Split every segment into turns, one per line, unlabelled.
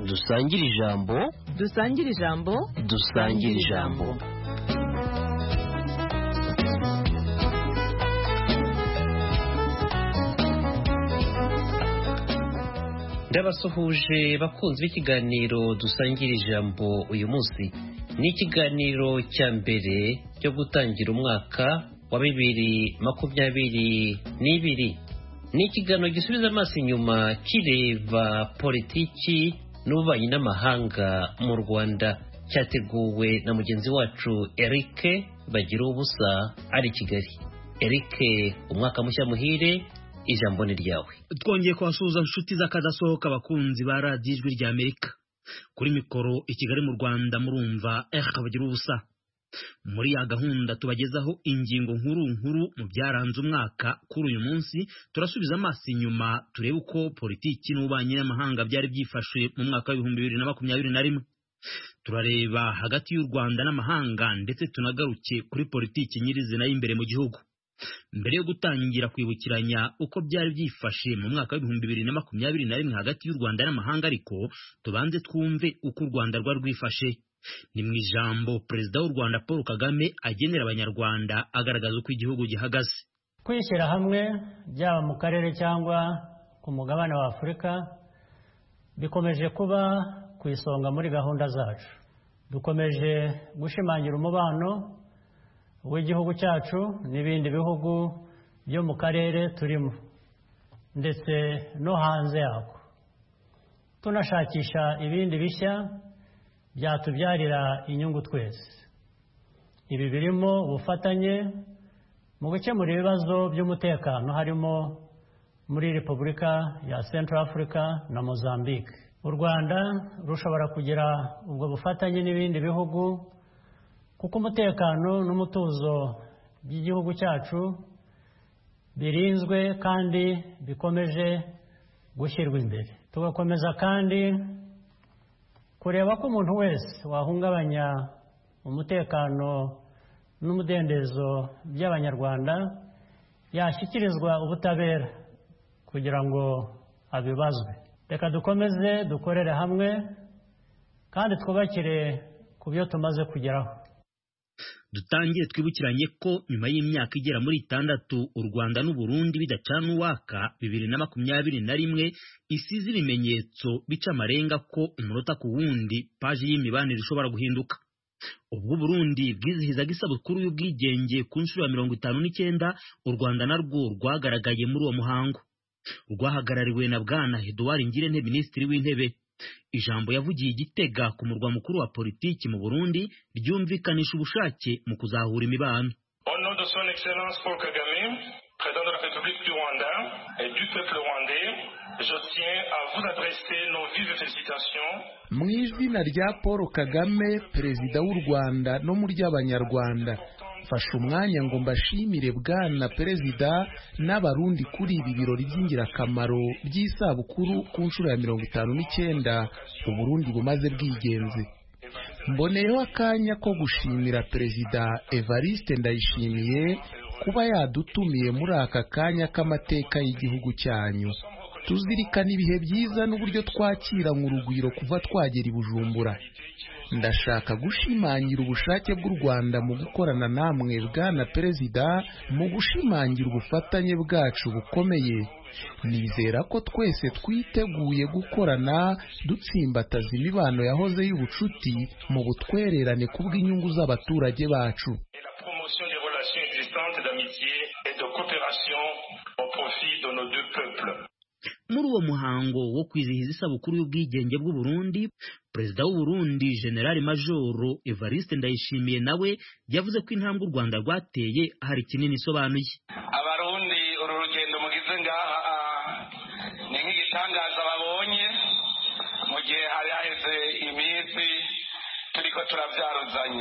dusangire ijambo.
Dusangire ijambo.
Dusangire ijambo. Ndabasuhuje bakunzi b'ikiganiro dusangira ijambo uyu munsi. Ni ikiganiro cya mbere cyo gutangira umwaka wa 2022. Ni ikiganiro gisubiza amaso inyuma kireba politiki n'ububanyi n'amahanga mu Rwanda, cyateguwe na mugenzi wacu Eric Bagira ubusa ari Kigali. Eric, umwaka mushya muhire, ijambo ni ryawe.
Twongeye kubasuhuza inshuti z'akadasohoka abakunzi ba radiyo Ijwi rya Amerika. Kuri mikoro i Kigali mu Rwanda murumva Bagira ubusa. Muri ya gahunda tubagezaho ingingo nkuru mu byaranze umwaka. Kuri uyu munsi turasubiza amaso inyuma turebe uko politiki n'ububanyi n'amahanga byari byifashe mu mwaka wa 2021. Turareba hagati y'u Rwanda n'amahanga ndetse tunagaruke kuri politiki nyirizina y'imbere mu gihugu. Mbere yo gutangira kwibukiranya uko byari byifashe mu mwaka wa 2021 hagati y'u Rwanda n'amahanga, ariko tubanze twumve uko u Rwanda rwari rwifashe. Ni mu ijambo Perezida w'u Rwanda Paul Kagame agenera Abanyarwanda agaragaza uko igihugu gihagaze.
Kwishyira hamwe byaba mu karere cyangwa ku mugabane wa Afurika bikomeje kuba ku isonga muri gahunda zacu. Dukomeje gushimangira umubano w'igihugu cyacu n'ibindi bihugu byo mu karere turimo ndetse no hanze yako, tunashakisha ibindi bishya byatubyarira inyungu twese. Ibi birimo ubufatanye mu gukemura ibibazo by'umutekano harimo muri Repubulika ya Central Africa na Mozambique. U Rwanda rushobora kugira ubwo bufatanye n'ibindi bihugu kuko umutekano n'umutuzo by'igihugu cyacu birinzwe kandi bikomeje gushyirwa imbere. Tugakomeza kandi kureba ko umuntu wese wahungabanya umutekano n'umudendezo by'Abanyarwanda yashyikirizwa ubutabera kugira ngo abibazwe. Reka dukomeze dukorere hamwe kandi twubakire ku byo tumaze kugeraho.
Dutangire twibukiranye ko nyuma y'imyaka igera muri 6 u Rwanda n'u Burundi bidacana uwaka 2021 isize ibimenyetso bica amarenga ko umunota ku wundi paji y'imibanire ishobora guhinduka. Ubwo Burundi bwizihizaga isabukuru y'ubwigenge ku nshuro ya 59, u Rwanda narwo rwagaragaye muri uwo muhango. Rwahagarariwe na Bwana Edouard Ngirente, Minisitiri w'Intebe. Ijambo yavugiye Gitega ku murwa mukuru wa politiki mu Burundi ryumvikanisha ubushake mu kuzahura imibano.
Au nom de son Excellence Paul Kagame, président de la République du Rwanda et du peuple rwandais, je tiens à vous adresser nos vives félicitations.
Mu izina rya Paul Kagame, perezida w'u Rwanda no mu ry'Abanyarwanda, fasha umwanya ngo mbashimire Bwana Perezida n'Abarundi kuri ibi birori by'ingirakamaro by'isabukuru ku nshuro ya 59 u Burundi bumaze bwigenze. Mboneyeho akanya ko gushimira Perezida Evariste Ndayishimiye kuba yadutumiye muri aka kanya k'amateka y'igihugu cyanyu. Tuzirikana ibihe byiza n'uburyo twakira mu rugwiro kuva twagera i Bujumbura. Ndashaka gushimangira ubushake bw'u Rwanda mu gukorana namwe Bwana Perezida mu gushimangira ubufatanye bwacu bukomeye. Nizera ko twese twiteguye gukorana dutsimbataza imibano yahoze y'ubucuti mu butwererane kubw'inyungu z'abaturage bacu.
Muri uwo muhango wo kwizihiza isabukuru y'ubwigenge bw'u Burundi, Perezida w'u Burundi General Majoro Evariste Ndayishimiye nawe yavuze ko intambwe u Rwanda rwateye hari kinini isobanuye.
Abarundi uru rugendo mugize ngaha ni nk'igitangaza babonye mu gihe hari haheze iminsi turiko turavyaruzanya.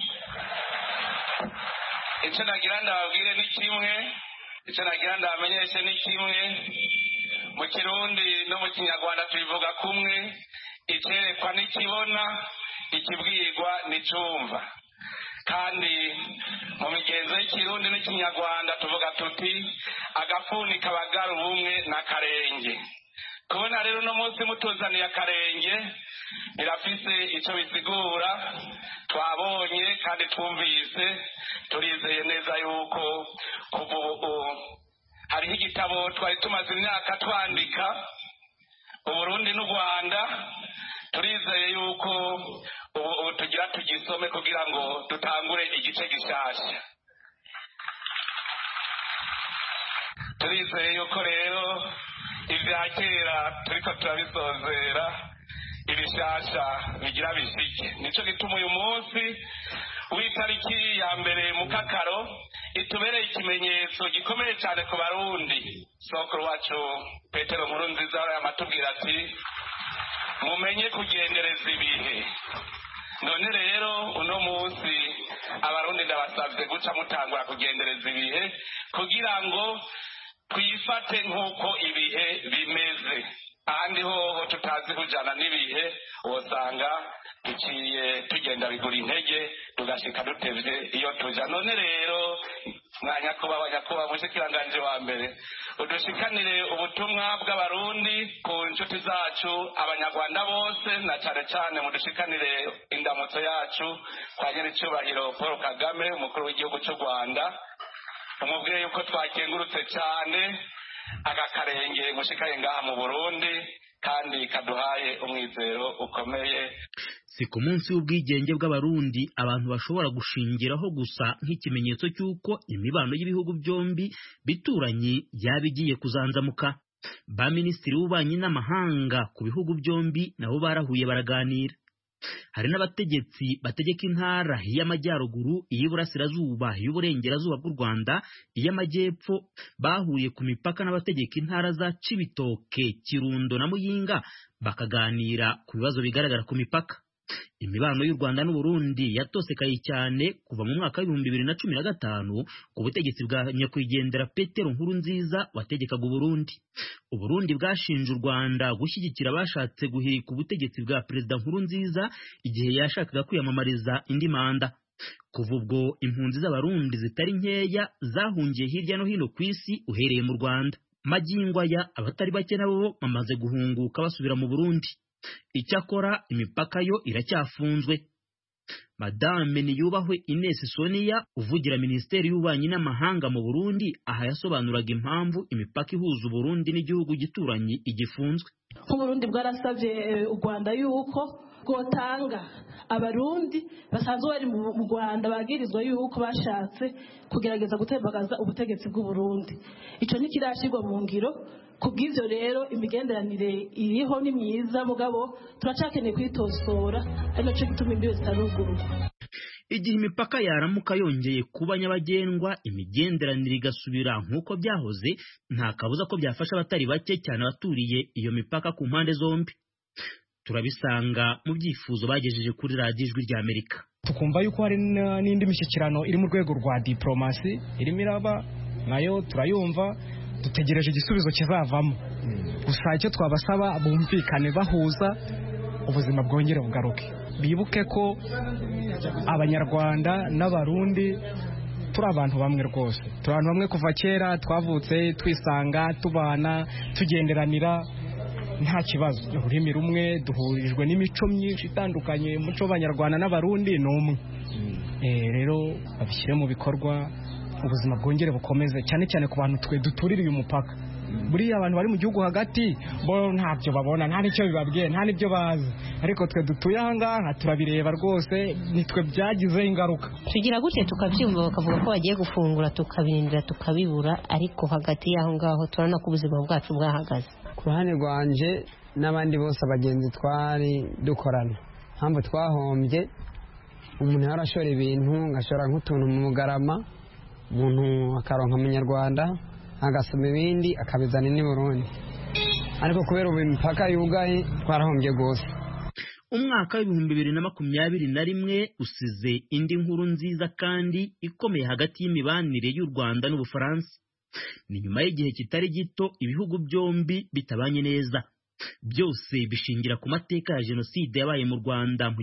Icyo nagira ndababwire ni kimwe, icyo nagira ndabamenyeshe ni kimwe. Mu Kirundi no mu Kinyarwanda tubivuga kumwe, icyerekwa n'ikibona, ikibwirwa n'icumva. kandi mu migenzo y'ikirundi n'ikinyarwanda tuvuga tuti agafuni kabagara ubumwe n'akarenge. Kubona rero uno munsi mutuzaniye akarenge birafise icyo bisigura twabonye kandi twumvise turizeye neza yuko kuva ubu hariho igitabo twari tumaze imyaka twandika Uburundi n'u Rwanda turizeye yuko ubu tugira tugisome kugira ngo dutangure igice gishasha turizeye yuko rero ibya kera turiko turabisozera ibishasha bigira bishike nico gituma uyu munsi w'itariki ya mbere mu kakaro itubereye ikimenyetso gikomeye cyane ku Barundi sokuru wacu Petero Nkurunziza yamatubwira ati mumenye kugendereza ibihe none rero uno munsi Abarundi ndabasabye guca mutangura kugendereza ibihe kugira ngo twifate nk'uko ibihe bimeze ahandi hoho tutazi kujana n'ibihe wosanga tuciye tugenda bigura intege tugashika dutevye iyo tuja none rero nyakubahwa mushikiranganje wa mbere udushikanire ubutumwa bw'Abarundi ku nshuti zacu abanyarwanda bose na cane cane mudushikanire indamutso yacu kwa nyiricubahiro Paul Kagame umukuru w'igihugu cy'u Rwanda umubwiye yuko twakengurutse cyane agakarenge mushikaye ngaha mu Burundi kandi kaduhaye umwizero ukomeye.
Si ku munsi w'ubwigenge bw'Abarundi abantu bashobora gushingiraho gusa nk'ikimenyetso cy'uko imibano y'ibihugu byombi bituranye yaba igiye kuzanzamuka. Ba minisitiri w'ububanyi n'amahanga ku bihugu byombi nabo barahuye baraganira. Hari n'abategetsi bategeka intara y'amajyaruguru, iy'Iburasirazuba, iy'Uburengerazuba bw'u Rwanda, iy'Amajyepfo bahuriye ku mipaka n'abategeka intara za Cibitoke, Kirundo na Muyinga bakaganira ku bibazo bigaragara ku mipaka. Imibano y'u Rwanda n'u Burundi yatosekaye cyane kuva mu mwaka wa 2015 ku butegetsi bwa nyakwigendera Petero Nkurunziza wategekaga Burundi. Uburundi bwashinje u Rwanda gushyigikira abashatse guhirika ubutegetsi bwa Perezida Nkurunziza igihe yashakaga kwiyamamariza indi manda. Kuva ubwo impunzi z'Abarundi zitari nkeya zahungiye hirya no hino ku isi uhereye mu Rwanda. Magingo aya abatari bake nabo bamaze guhunguka basubira mu Burundi. Icyakora imipaka yo iracyafunzwe. Madame Niyubahwe Ines Sonia uvugira Minisiteri y'Ububanyi n'Amahanga mu Burundi aha yasobanuraga impamvu imipaka ihuza Burundi n'igihugu gituranyi igifunzwe.
Uburundi bwarasabye u Rwanda yuko bwotanga Abarundi basanzwe bari mu Rwanda bagirizwa yuko bashatse kugerageza gutembagaza ubutegetsi bw'u Burundi. Ico ntikirashirwa mu ngiro. Kubw'ivyo rero imigenderanire iriho ni myiza mugabo turacakeneye kwitosora ari naco gituma imbibe zitarugururwa.
Igihe imipaka yaramuka yongeye kuba nyabagendwa imigenderanire igasubira nk'uko byahoze nta kabuza ko byafasha abatari bake cyane abaturiye iyo mipaka ku mpande zombi. Turabisanga mu byifuzo bagejeje kuri radiyo Ijwi ry'Amerika.
Tukumva yuko hari n'indi mishyikirano iri mu rwego rwa diplomasi irimo iraba nayo turayumva dutegereje igisubizo kizavamo. Gusa icyo twabasaba bumvikane bahuza ubuzima bwongere bugaruke. Bibuke ko Abanyarwanda n'Abarundi turi abantu bamwe rwose. Turi abantu bamwe kuva kera twavutse twisanga tubana tugenderanira nta kibazo. Ururimi rumwe duhurijwe n'imico myinshi itandukanye. Umuco w'Abanyarwanda n'Abarundi ni umwe. Rero babishyire mu bikorwa ubuzima bwongere bukomeze cyane cyane ku bantu twe duturira uyu mupaka. Buriya abantu bari mu gihugu hagati bo ntabyo babona nta nicyo bibabwiye nta nibyo bazi, ariko twe dutuye ahangaha turabireba rwose nitwe byagize ingaruka.
Tugira gutya tukabyumva bakavuga ko bagiye gufungura tukabirindira tukabibura, ariko hagati y'aho ngaho turabona ko ubuzima bwacu bwahagaze.
Ku ruhande rwanje n'abandi bose abagenzi twari dukorana mpamvu twahombye, umuntu yarashora ibintu ngashora nk'utuntu mu Bugarama, umuntu akaronka Umunyarwanda agasoma ibindi akabizana ni Burundi, ariko kubera ubu imipaka yugaye twarahombye gose.
Umwaka w'2021 usize indi nkuru nziza kandi ikomeye hagati y'imibanire y'u Rwanda n'Ubufaransa. Ni nyuma y'igihe kitari gito ibihugu byombi bitabanye neza. Byose bishingira ku mateka ya jenoside yabaye mu Rwanda mu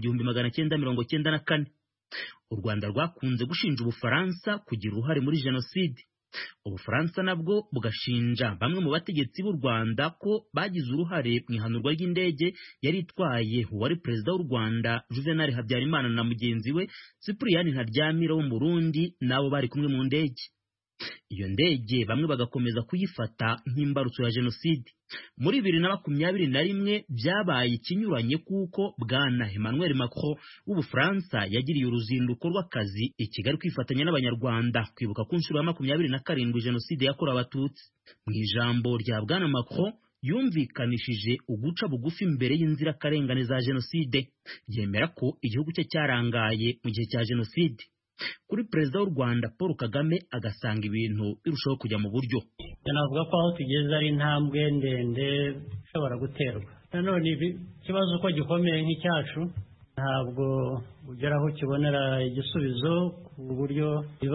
1994. U Rwanda rwakunze gushinja Ubufaransa kugira uruhare muri jenoside. Ubufaransa nabwo bugashinja bamwe mu bategetsi b'u Rwanda ko bagize uruhare mu ihanurwa ry'indege yari itwaye uwari perezida w'u Rwanda Juvenal Habyarimana na mugenzi we Cyprien Ntaryamira wo mu Burundi nabo bari kumwe mu ndege. Iyo ndege bamwe bagakomeza kuyifata nk'imbarutso ya jenoside. Muri 2021 byabaye ikinyuranye kuko bwana Emmanuel Macron w'Ubufaransa yagiriye uruzinduko rw'akazi i Kigali kwifatanya n'Abanyarwanda kwibuka ku nshuro ya 27 jenoside yakorewe Abatutsi. Mu ijambo rya bwana Macron yumvikanishije uguca bugufi imbere y'inzirakarengane za jenoside, yemera ko igihugu cye cyarangaye mu gihe cya jenoside. Kuri perezida w'u Rwanda Paul Kagame agasanga ibintu birushaho kujya mu buryo.
Navuga ko aho tugeze ari intambwe ndende ishobora guterwa. Nanone ikibazo ko gikomeye nk'icyacu ntabwo ugeraho kibonera igisubizo ku buryo biba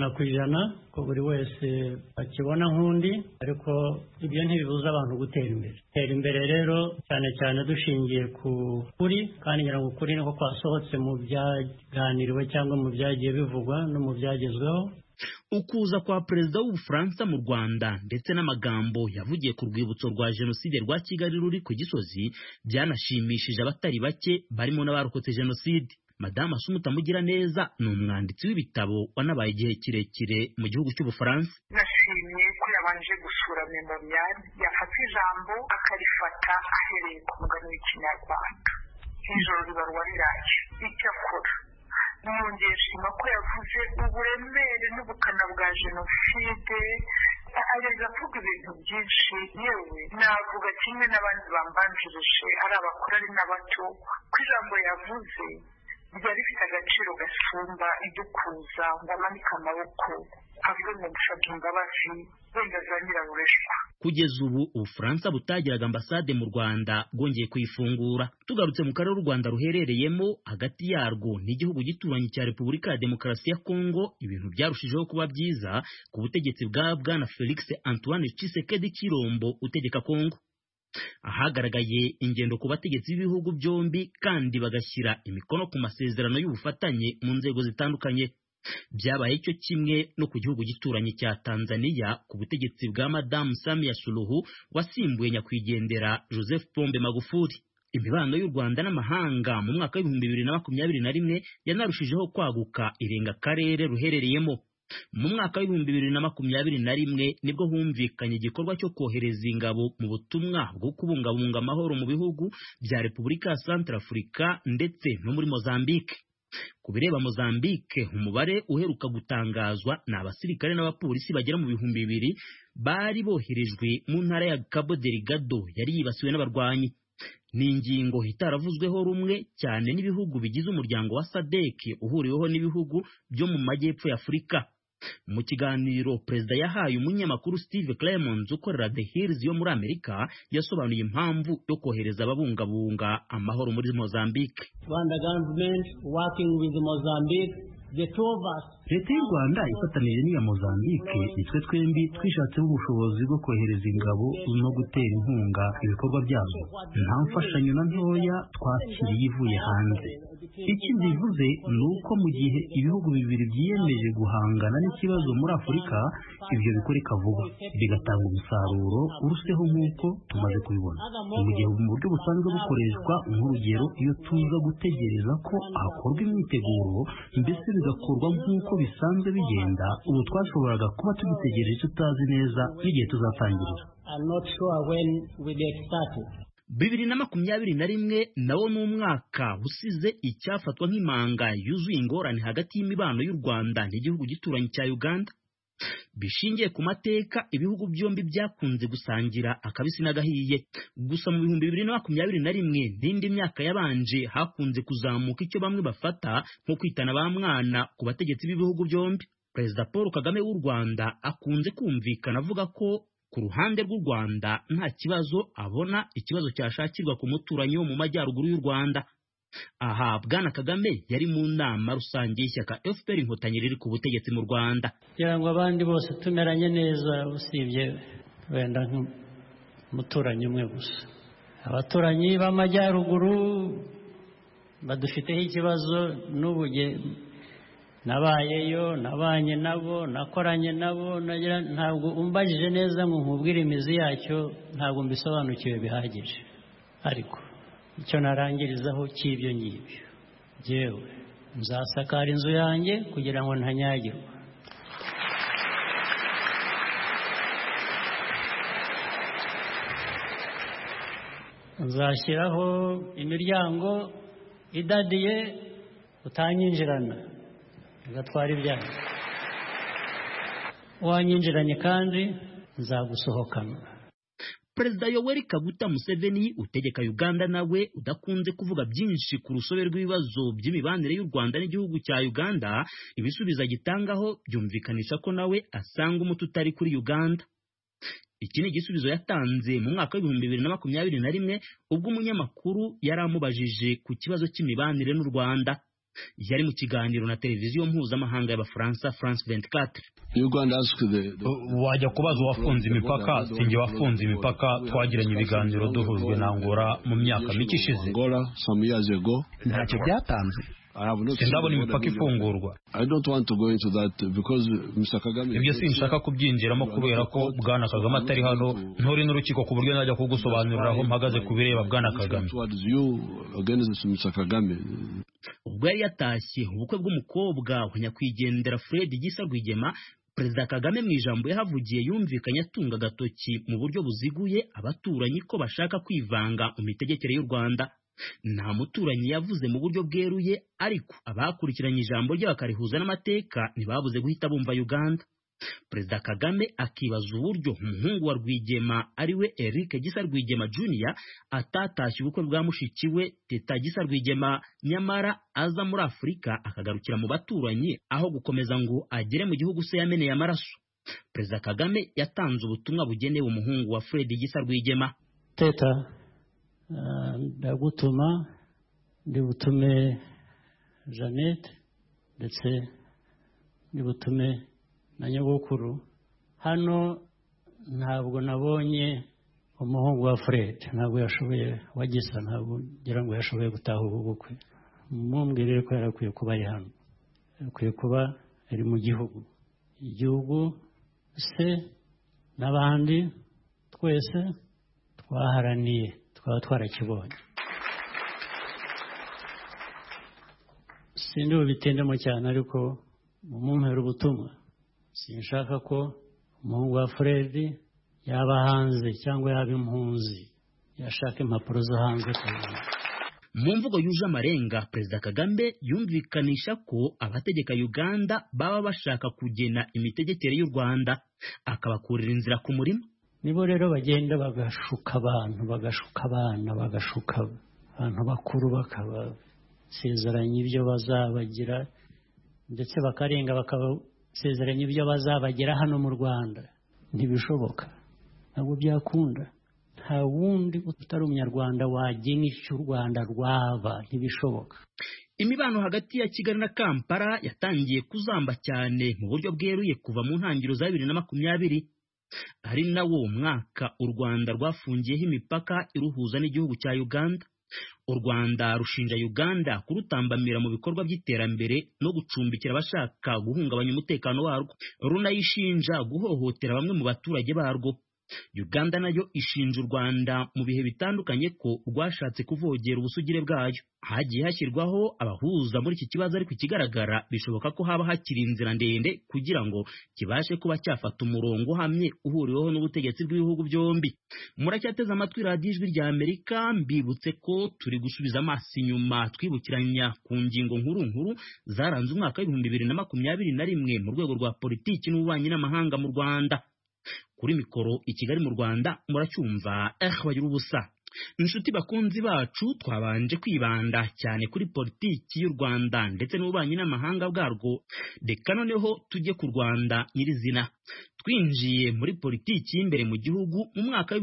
100% ko buri wese akibona nk'undi, ariko ibyo ntibibuza abantu gutera imbere. Gutera imbere rero cyane cyane dushingiye ku kuri, kandi ngira ngo ukuri niko kwasohotse mu byaganiriwe cyangwa mu byagiye bivugwa no mu byagezweho.
Ukuza kwa perezida w'Ubufaransa mu Rwanda ndetse n'amagambo yavugiye ku rwibutso rwa jenoside rwa Kigali ruri ku Gisozi byanashimishije abatari bake barimo n'abarokotse jenoside. Madame Asumuta Mugiraneza ni umwanditsi w'ibitabo wanabaye igihe kirekire mu gihugu cy'Ubufaransa.
Nashimye ko yabanje gusura memorial, yafata ijambo akarifata ahereye ku mugani w'Ikinyarwanda. Ijoro ribarwa riraje. Icyakora nongeye shima ko yavuze uburemere n'ubukana bwa jenoside, ageza avuga ibintu byinshi. Yewe navuga kimwe n'abandi bambanjirije ari abakuru ari n'abato ko ijambo yavuze ryari rifite agaciro gasumba idukuza ngo amanike amaboko avuge ngo gusabwa imbabazi wenda za nyirabureshwa.
Kugeza ubu Ubufaransa butagiraga ambasade mu Rwanda bwongeye kuyifungura. Tugarutse mu karere u Rwanda ruherereyemo, hagati yarwo n'igihugu gituranye cya Repubulika ya Demokarasi ya Kongo, ibintu byarushijeho kuba byiza ku butegetsi bwa bwana Felix Antoine Tshisekedi Chilombo utegeka Kongo. Ahagaragaye ingendo ku bategetsi b'ibihugu byombi kandi bagashyira imikono ku masezerano y'ubufatanye mu nzego zitandukanye. Byabaye cyo kimwe no ku gihugu gituranye cya Tanzania ku butegetsi bwa Madame Samia Suluhu wasimbuye nyakwigendera Joseph Pombe Magufuli. Imibano y'u Rwanda n'amahanga mu mwaka wa 2021 yanarushijeho kwaguka irenga karere ruherereyemo. Mu mwaka wa 2021 nibwo humvikanye igikorwa cyo kohereza ingabo mu butumwa bwo kubungabunga amahoro mu bihugu bya Repubulika ya Centrafrica ndetse no muri Mozambique. Kubireba Mozambique, umubare uheruka gutangazwa ni abasirikare n'abapolisi bagera mu 2,000 bari boherejwe mu ntara ya Cabo Delgado yari yibasiwe n'abarwanyi. Ni ingingo itaravuzweho rumwe cyane n'ibihugu bigize umuryango wa SADC uhuriweho n'ibihugu byo mu majyepfo ya Afurika. Mu kiganiro perezida yahaye umunyamakuru Steve Clemons ukorera The Hills yo muri Amerika, yasobanuye impamvu yo kohereza ababungabunga amahoro muri Mozambique.
Rwanda government working with Mozambique.
Leta y'u Rwanda ifatanije n'iya Mozambique, nitwe twembi twishatseho ubushobozi bwo kohereza ingabo no gutera inkunga ibikorwa byazo. Nta mfashanyo na ntoya twakiriye ivuye hanze. Ikindi bivuze ni uko mu gihe ibihugu bibiri byiyemeje guhangana n'ikibazo muri Afurika, ibyo bikoreka vuba bigatanga umusaruro uruseho nk'uko tumaze kubibona. Mu gihe mu buryo busanzwe bukoreshwa nk'urugero, iyo tuza gutegereza ko hakorwa imyiteguro mbese bigakorwa nk'uko bisanzwe bigenda, ubu twashoboraga kuba tugitegereje tutazi neza n'igihe tuzatangirira.
2021 nawo ni umwaka usize icyafatwa nk'imanga yuzuye ingorane hagati y'imibano y'u Rwanda n'igihugu gituranye cya Uganda. Bishingiye ku mateka, ibihugu byombi byakunze gusangira akabisi n'agahiye. Gusa mu 2021 n'indi myaka yabanje hakunze kuzamuka icyo bamwe bafata nko kwitana ba mwana ku bategetsi b'ibihugu byombi. Perezida Paul Kagame w'u Rwanda akunze kumvikana avuga ko ku ruhande rw'u Rwanda nta kibazo abona, ikibazo cyashakirwa ku muturanyi wo mu majyaruguru y'u Rwanda. Aha bwana Kagame yari mu nama rusange y'ishyaka FPR Inkotanyi riri ku butegetsi mu Rwanda.
Kugira ngo abandi bose tumeranye neza, usibye wenda nk'umuturanyi umwe gusa. Abaturanyi b'amajyaruguru badufiteho ikibazo n'ubu nabayeyo, nabanye nabo, nakoranye nabo, ntabwo umbajije neza ngo nkubwire imizi yacyo, ntabwo mbisobanukiwe bihagije. Ariko icyo narangirizaho cy'ibyo ngibyo, jyewe nzasakara inzu yanjye kugira ngo ntanyagirwa. Nzashyiraho imiryango idadiye utanyinjirana ugatwara ibyanyu, wanyinjiranye kandi nzagusohokana.
Perezida Yoweri Kaguta Museveni utegeka Uganda nawe udakunze kuvuga byinshi ku rusobe rw'ibibazo by'imibanire y'u Rwanda n'igihugu cya Uganda, ibisubizo agitangaho byumvikanisha ko nawe asanga umuti utari kuri Uganda. Iki ni igisubizo yatanze mu mwaka w'2021 ubwo umunyamakuru yari amubajije ku kibazo cy'imibanire n'u Rwanda. Yari mu kiganiro na televiziyo mpuzamahanga y'Abafaransa France 24.
Wajya kubaza uwafunze imipaka, sinjye wafunze imipaka, twagiranye ibiganiro duhujwe na Angola mu myaka mike ishize.
Ntacyo byatanze.
Sindabona imipaka ifungurwa. Ibyo sinshaka kubyinjiramo kubera ko Bwana Kagame atari hano, nturi n'urukiko ku buryo najya kugusobanurira aho mpagaze ku bireba Bwana Kagame.
Ubwo yari yatashye ubukwe bw'umukobwa wa nyakwigendera Fred Gisa Rwigema, Perezida Kagame mu ijambo yahavugiye yumvikanye atunga agatoki mu buryo buziguye abaturanyi ko bashaka kwivanga mu mitegekere y'u Rwanda. Nta muturanyi yavuze mu buryo bweruye, ariko abakurikiranye ijambo rye bakarihuza n'amateka ntibabuze guhita bumva Uganda. Perezida Kagame akibaza uburyo umuhungu wa Rwigema ariwe Eric Gisa Rwigema Jr. atatashye ubukwe bwa mushiki we Teta Gisa Rwigema, nyamara aza muri Afurika akagarukira mu baturanyi aho gukomeza ngo agere mu gihugu se yameneye amaraso. Perezida Kagame yatanze ubutumwa bugenewe umuhungu wa Fred Gisa Rwigema.
Teta, ndagutuma ndibutume Jeannette ndetse ndibutume na nyogokuru. Hano ntabwo nabonye umuhungu wa Fred, ntabwo yashoboye, Wagisa ntabwo ngira ngo yashoboye gutaha ubu bukwe. Mumbwirire ko yarakwiye kuba ari hano, yarakwiye kuba ari mu gihugu. Igihugu se n'abandi twese twaharaniye, twaba twarakibonye. Sindi bubitendemo cyane, ariko mumumpera ubutumwa. Sinshaka ko umuhungu wa Fred yaba hanze cyangwa yaba impunzi, yashaka impapuro zo hanze.
Mu mvugo yuje amarenga, Perezida Kagame yumvikanisha ko abategeka Uganda baba bashaka kugena imitegekere y'u Rwanda, akabakurira inzira ku murima.
Nibo rero bagenda bagashuka abantu, bagashuka abana, bagashuka abantu bakuru, bakabasezeranya ibyo bazabagira, ndetse bakarenga bakabasezeranya ibyo bazabagira hano mu Rwanda. Ntibishoboka, ntabwo byakunda. Nta wundi utari umunyarwanda wagena icyo u Rwanda rwaba, ntibishoboka.
Imibano hagati ya Kigali na Kampala yatangiye kuzamba cyane mu buryo bweruye kuva mu ntangiriro za 2020. Ari nawo mwaka u Rwanda rwafungiyeho imipaka iruhuza n'igihugu cya Uganda. U Rwanda rushinja Uganda kurutambamira mu bikorwa by'iterambere no gucumbikira abashaka guhungabanya umutekano warwo. Runayishinja guhohotera bamwe mu baturage barwo. Uganda nayo ishinja u Rwanda mu bihe bitandukanye ko rwashatse kuvogera ubusugire bwayo. Hagiye hashyirwaho abahuza muri iki kibazo, ariko ikigaragara bishoboka ko haba hakiri inzira ndende kugira ngo kibashe kuba cyafata umurongo uhamye uhuriweho n'ubutegetsi bw'ibihugu byombi. Muracyateze amatwi radiyo Ijwi rya Amerika, mbibutse ko turi gusubiza amaso inyuma twibukiranya ku ngingo nkuru zaranze umwaka w'2021 mu rwego rwa politiki n'ububanyi n'amahanga mu Rwanda. Kuri mikoro i Kigali mu Rwanda muracyumva bagira ubusa. Inshuti bakunzi bacu, twabanje kwibanda cyane kuri politiki y'u Rwanda ndetse n'ububanyi n'amahanga bwarwo. Reka noneho tujye ku Rwanda nyirizina. Twinjiye muri politiki y'imbere mu gihugu mu mwaka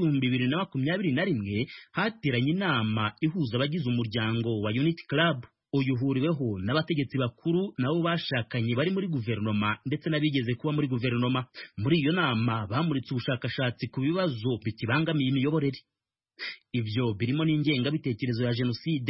w'2021 hateranye inama ihuza abagize umuryango wa Unity Club. Uyu uhuriweho n'abategetsi bakuru nabo bashakanye bari muri guverinoma ndetse n'abigeze kuba muri guverinoma. Muri iyo nama bamuritse ubushakashatsi ku bibazo bikibangamiye imiyoborere. Ibyo birimo n'ingengabitekerezo ya jenoside,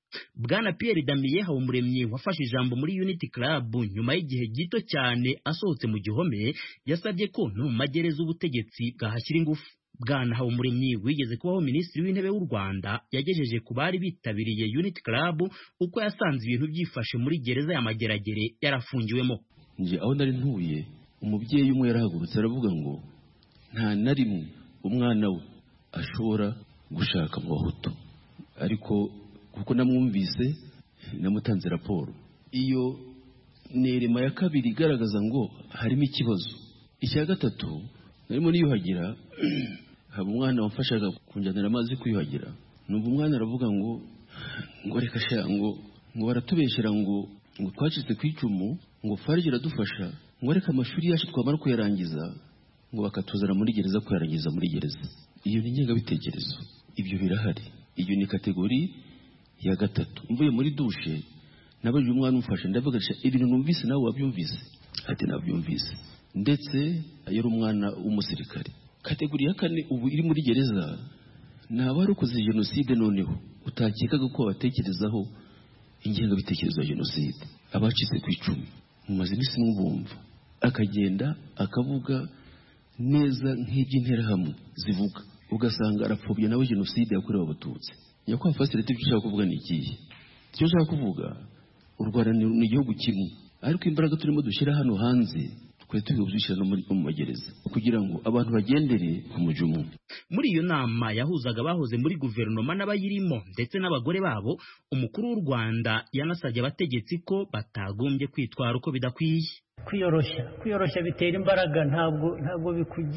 Bwana Pierre Damien Habumuremyi wafashe ijambo muri Unity Club nyuma y'igihe gito cyane asohotse mu gihome yasabye ko no mu magereza ubutegetsi bwahashyira ingufu. Bwana Habumuremyi wigeze kubaho minisitiri w'intebe w'u Rwanda yagejeje ku bari bitabiriye Unity Club uko yasanze ibintu byifashe muri gereza ya Mageragere yarafungiwemo.
Nje aho nari ntuye umubyeyi umwe yarahagurutse aravuga ngo nta na rimwe umwana we ashobora gushaka mu bahutu, ariko kuko namwumvise namutanze raporo. Iyo nerema ya kabiri igaragaza ngo harimo ikibazo. Icya gatatu narimo niyuhagira haba umwana wamfashaga kunjyanira amazi kwiyuhagira, numva umwana aravuga ngo reka sha ngo baratubeshera ngo twacitse ku icumu, ngo farije iradufasha, ngo reka amashuri yacu twamara kuyarangiza ngo bakatuzana muri gereza kuyarangiza muri gereza. Iyo ni ingengabitekerezo, ibyo birahari. Iyo ni kategori ya gatatu. Mvuye muri dushe nabajije umwana umfasha ndavuga ibintu numvise nawe wabyumvise? Ati nabyumvise. Ndetse yari umwana w'umusirikare. Kategori ya kane ubu iri muri gereza ni abarokoze jenoside, noneho utakekaga ko batekerezaho ingengabitekerezo ya jenoside. Abacitse ku icumu mumaze iminsi mwumva akagenda akavuga neza nk'iby'interahamwe zivuga, ugasanga arapfobya nawe jenoside yakorewe abatutsi. Nyakwa facility icyo ushaka kuvuga ni ikihe? Icyo ushaka kuvuga u Rwanda ni igihugu kimwe, ariko imbaraga turimo dushyira hano hanze twe tubizushyira no mu magereza kugira ngo abantu bagendere ku mujumu.
Muri iyo nama yahuzaga bahoze muri guverinoma n'abayirimo ndetse n'abagore babo, umukuru w'u Rwanda yanasabye abategetsi ko batagombye kwitwara uko bidakwiye.
Kwiyoroshya bitera imbaraga, ntabwo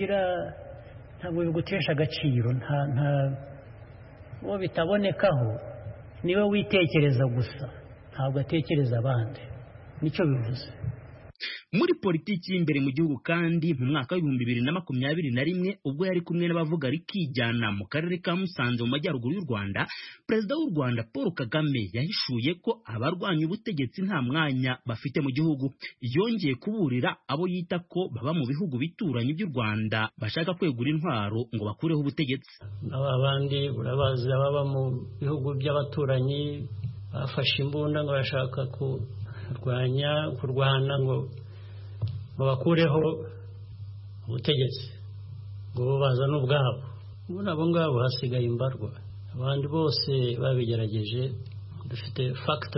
bigutesha agaciro, uwo bitabonekaho niwe witekereza gusa, ntabwo atekereza abandi. Nicyo bivuze.
Muri politiki y'imbere mu gihugu kandi mu mwaka wa 2021 ubwo yari kumwe n'abavuga rikijyana mu karere ka Musanze mu majyaruguru y'u Rwanda, Perezida w'u Rwanda Paul Kagame yahishuye ko abarwanya ubutegetsi nta mwanya bafite mu gihugu. Yongeye kuburira abo yita ko baba mu bihugu bituranye by'u Rwanda bashaka kwegura intwaro ngo bakureho ubutegetsi.
Abandi urabazi ababa mu bihugu by'abaturanyi bafashe imbunda ngo bashaka kurwana ngo bakureho ubutegetsi, ngo bazane ubwabo. Abo ngabo hasigaye imbarwa, abandi bose babigerageje. Dufite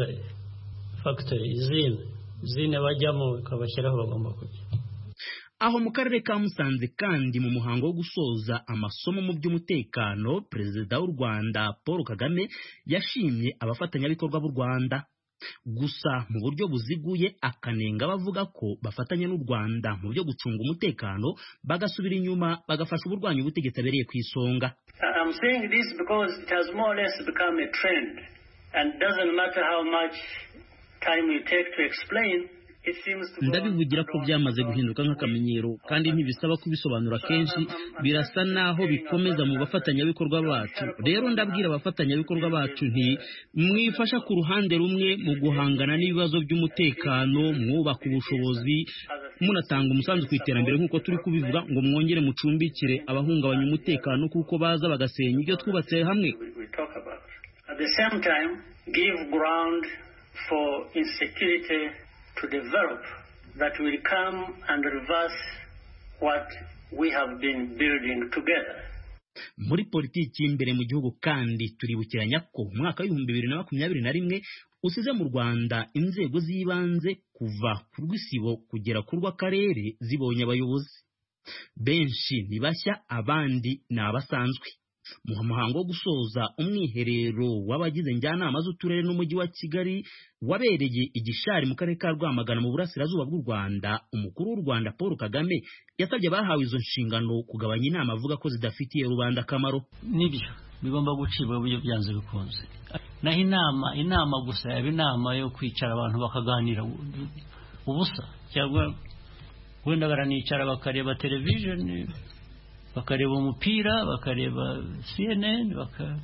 factory izine bajyamo ikabashyiraho bagomba kujya.
Aho mu karere ka Musanze kandi mu muhango wo gusoza amasomo mu by'umutekano, Perezida w'u Rwanda Paul Kagame yashimye abafatanyabikorwa b'u Rwanda. Gusa mu buryo buziguye akanenga bavuga ko bafatanya n'u Rwanda mu byo gucunga umutekano, bagasubira inyuma bagafasha uburwanyi ubutegetsi abereye ku isonga.
I'm saying this because it has more or less become a trend, and doesn't matter how much time you take to explain.
Ndabivugira ko byamaze guhinduka nk'akamenyero kandi ntibisaba kubisobanura kenshi, birasa naho bikomeza mu bafatanyabikorwa bacu. Rero ndabwira abafatanyabikorwa bacu nti mwifasha ku ruhande rumwe mu guhangana n'ibibazo by'umutekano, mwubaka ubushobozi, munatanga umusanzu ku iterambere nk'uko turi kubivuga, ngo mwongere mucumbikire abahungabanya umutekano kuko baza bagasenya ibyo twubatse hamwe.
At the same time, give ground for insecurity to develop that will come and reverse what we have been building together.
Muri politiki imbere mu gihugu kandi turibukiranya ko mwaka wa 2021 usize mu Rwanda inzego z'ibanze kuva ku rw'isibo kugera ku rw'akarere zibonye abayobozi benshi nibashya, abandi n'abasanzwe. Mu muhango wo gusoza umwiherero w'abagize njyanama z'uturere n'umujyi wa Kigali wabereye igishari mu karere ka Rwamagana mu burasirazuba bw'u Rwanda, umukuru w'u Rwanda Paul Kagame yasabye abahawe izo nshingano kugabanya inama avuga ko zidafitiye rubanda akamaro.
Nibyo bigomba gucibwa buryo byanze bikunze. Naho inama gusa yaba inama yo kwicara abantu bakaganira ubusa, cyangwa wenda baranicara bakareba television, bakareba umupira, bakareba CNN,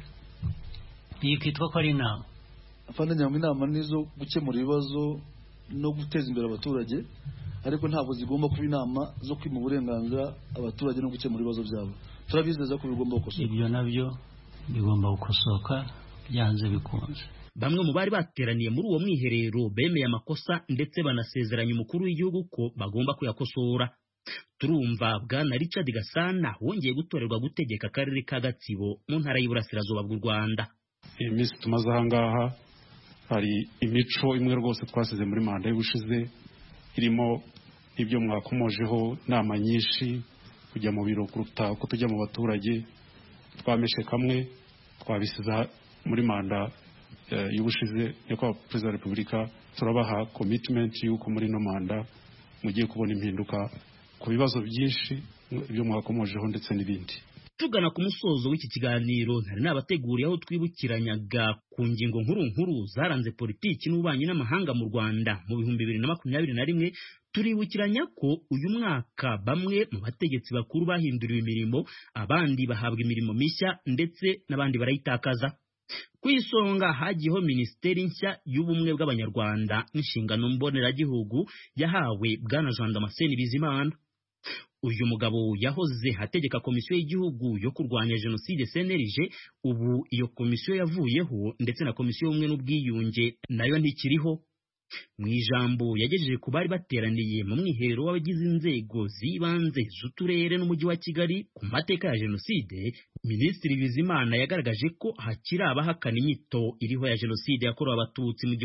yikitwa ko ari inama.
Afandanya mu inama nizo gukemura ibibazo no guteza imbere abaturage, ariko ntabwo zigomba kuba inama zo kwima uburenganzira abaturage no gukemura ibibazo byabo. Turabizeza ko bigomba gukosoka.
Ibyo nabyo bigomba gukosoka
byanze bikunze.
Bamwe mu bari bateraniye muri uwo mwiherero bemeye amakosa ndetse banasezeranya umukuru w'igihugu ko bagomba kuyakosora. Turumva Bwana Richard Gasana wongeye gutorerwa gutegeka akarere ka Gatsibo mu ntara y'Iburasirazuba bw'u Rwanda.
Iyi minsi tumaze ahangaha hari imico imwe rwose twasize muri manda y'ubushize irimo ibyo mwakomojeho, inama nyinshi, kujya mu biro kuruta uko tujya mu baturage. Twameshe kamwe twabisiza muri manda y'ubushize. Nyakubahwa Perezida wa Repubulika, turabaha commitment y'uko muri no manda mugiye kubona impinduka ku bibazo byinshi ibyo mwakomojeho ndetse n'ibindi.
Tugana ku musozo w'iki kiganiro ntari nabateguriye aho twibukiranyaga ku ngingo nkuru zaranze politiki n'ububanyi n'amahanga mu Rwanda mu 2021. Turibukiranya ko uyu mwaka bamwe mu bategetsi bakuru bahinduriwe imirimo, abandi bahabwa imirimo mishya ndetse n'abandi barayitakaza. Ku isonga hagiyeho Minisiteri nshya y'Ubumwe bw'Abanyarwanda n'inshingano mboneragihugu yahawe Bwana Jean Damascene Bizimana. Uyu mugabo yahoze hategeka komisiyo y'igihugu yo kurwanya jenoside CNLG, ubu iyo komisiyo yavuyeho ndetse na komisiyo y'ubumwe n'ubwiyunge nayo ntikiriho. Mu ijambo yagejeje ku bari bateraniye mu mwiherero w'abagize inzego z'ibanze z'uturere n'umujyi wa Kigali ku mateka ya jenoside, Minisitiri Bizimana yagaragaje ko hakiri abahakana inyito iriho ya jenoside yakorewe abatutsi mu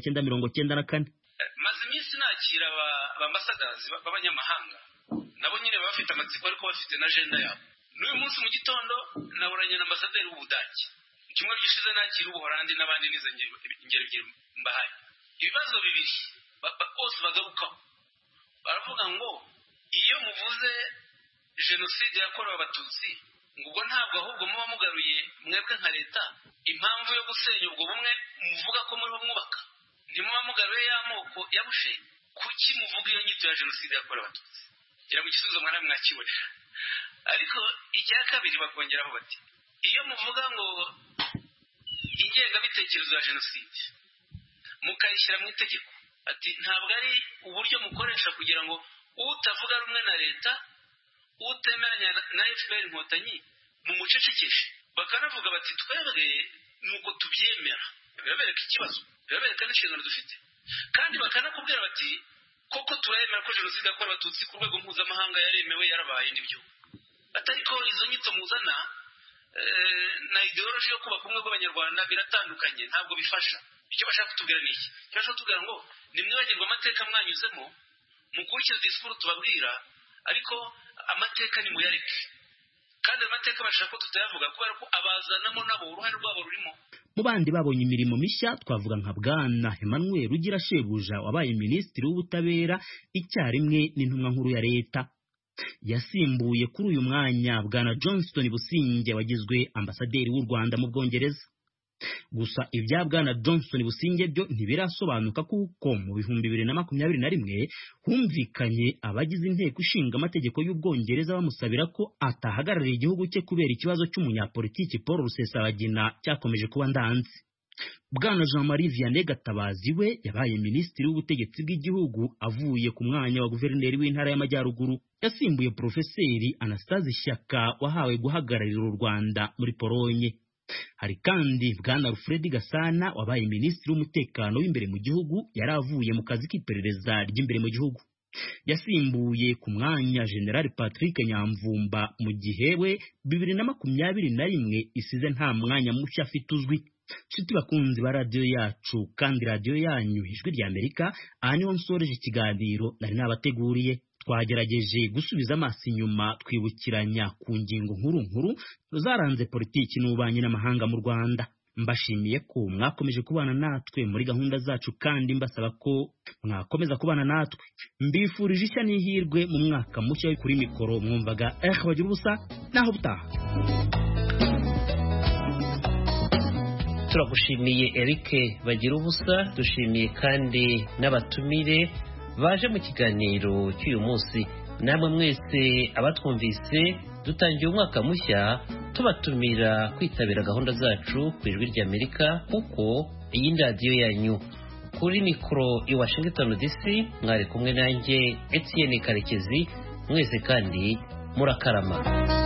1994.
Maze iminsi nakira abambasadazi b'abanyamahanga, nabo nyine bafite amatsiko ariko bafite na agenda yabo. N'uyu munsi mu gitondo naburanye na ambasaderi w'Ubudage, kimwe gishize nakira Ubuholandi n'abandi nize ingero ebyiri mbahaye. Ibibazo bibiri bose bagarukaho, baravuga ngo iyo muvuze jenoside yakorewe abatutsi ngo ntabwo ahubwo muba mugaruye mwebwe nka leta impamvu yo gusenya ubwo bumwe muvuga ko muriho mwubaka, ntimuba mugaruye y'amoko yabushe. Kuki muvuga iyo nyito ya jenoside yakorewe abatutsi? Gira mu gisubizo mwana mwakibona. Ariko icya kabiri bakongeraho bati iyo muvuga ngo ingengabitekerezo ya jenoside mukayishyira mu itegeko, ati ntabwo ari uburyo mukoresha kugira ngo utavuga rumwe na leta, utemeranya na FPR Inkotanyi mumucecekeshe. Bakanavuga bati twebwe nuko tubyemera, birabereka ikibazo, birabereka n'inshingano dufite, kandi bakanakubwira bati koko turemera ko jenoside yakorewe abatutsi ku rwego mpuzamahanga yaremewe yarabaye n'ibyo. Atari ko izo nyito muzana na ideology yo kubaka ubumwe bw'Abanyarwanda biratandukanye, ntabwo bifasha. Icyo bashaka kutubwira ni iki? Bashaka kutubwira ngo nimwibagirwa amateka mwanyuzemo, mukurikize disikuru tubabwira, ariko amateka ni muyareke. Kandi amateka bashaka ko tutayavuga kubera ko abazanamo nabo uruhare rwabo rurimo.
Mu bandi babonye imirimo mishya twavuga nka Bwana Emmanuel Rugira Shebuja wabaye Minisitiri w'Ubutabera icyarimwe n'intumwa nkuru ya leta. Yasimbuye kuri uyu mwanya Bwana Johnston Businge wagizwe ambasaderi w'u Rwanda mu Bwongereza. Gusa ibya Bwana Johnston Businge byo ntibirasobanuka kuko mu 2021 humvikanye abagize inteko ishinga amategeko y'Ubwongereza bamusabira ko atahagararira igihugu cye kubera ikibazo cy'umunyapolitiki Paul Rusesabagina cyakomeje kuba ndanze. Bwana Jean-Marie Vianney Gatabazi we yabaye Minisitiri w'Ubutegetsi bw'Igihugu avuye ku mwanya wa Guverineri w'Intara y'Amajyaruguru. Yasimbuye Profeseri Anastase Shyaka wahawe guhagararira u Rwanda muri Polonye. Hari kandi Bwana Alfred Gasana wabaye Minisitiri w'Umutekano w'imbere mu gihugu yaravuye mu kazi k'iperereza ry'imbere mu gihugu. Yasimbuye ku mwanya General Patrick Nyamvumba mu gihe we 2021 isize nta mwanya mushya afite uzwi. Nshuti bakunzi ba radio yacu kandi radio yanyu Ijwi ry'Amerika, aha niho nsoreje ikiganiro nari nabateguriye. Twagerageje gusubiza amaso inyuma twibukiranya ku ngingo nkuru zaranze politiki n'ububanyi n'amahanga mu Rwanda. Mbashimiye ko mwakomeje kubana natwe muri gahunda zacu kandi mbasaba ko mwakomeza kubana natwe. Mbifurije ishya n'ihirwe mu mwaka mushya kuri mikoro mwumvaga bagira ubusa naho butaha.
Turagushimiye Eric bagira ubusa, dushimiye kandi n'abatumire baje mu kiganiro cy'uyu munsi. Namwe mwese abatwumvise dutangiye umwaka mushya tubatumira kwitabira gahunda zacu ku Ijwi ry'Amerika kuko iyi radio yanyu. Kuri mikoro i Washington DC mwari kumwe nanjye Etienne Karekezi, mwese kandi murakarama.